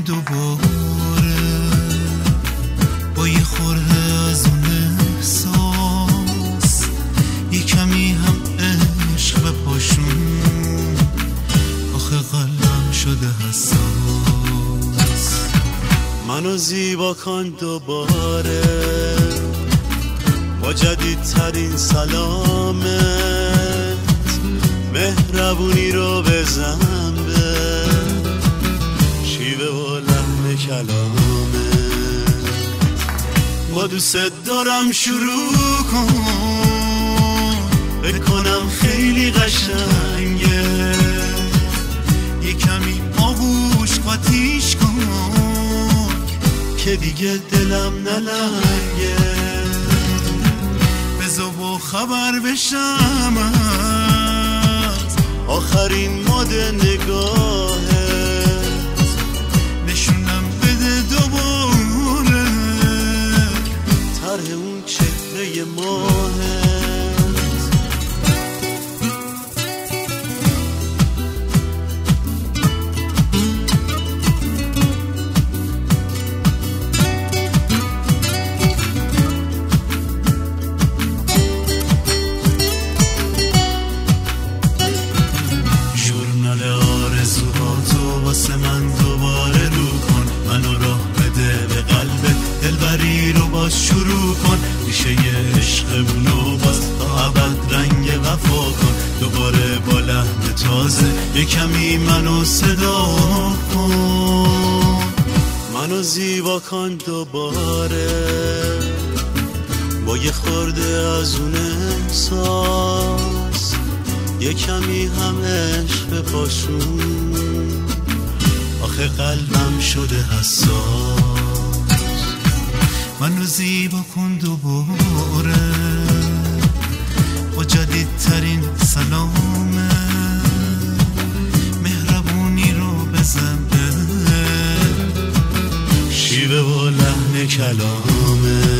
دوباره با یه خورده از اون احساس، یه کمی هم عشق به پاشون. آخه قلبم شده حساس. منو زیبا کن دوباره با جدیدترین سلامت، مهربونی رو بزن به شیوه و لحن کلامت. با دوست دارم شروع کن، بکنم خیلی قشنگه، یه کمی آغوش قاطیش کن که دیگه دلم نلنگه. بذار با خبر بشم از آخرین مد نگاهت، نشونم بده دوباره طرح اون چهره ماهت. واسه من دوباره رو کن، منو راه بده به قلبت، دلبری رو باز شروع کن، ریشه عشقمونو باز تا ابد رنگ وفا کن. دوباره با لحن تازه یه کمی منو صدا کن، منو زیبا کن دوباره با یه خورده از اون احساس، یه کمی هم عشق به پاشون. آخه قلبم شده حساس. منو زیبا کن دوباره با جدیدترین سلامت، مهربونی رو بزن به شیوه و لحن کلامت.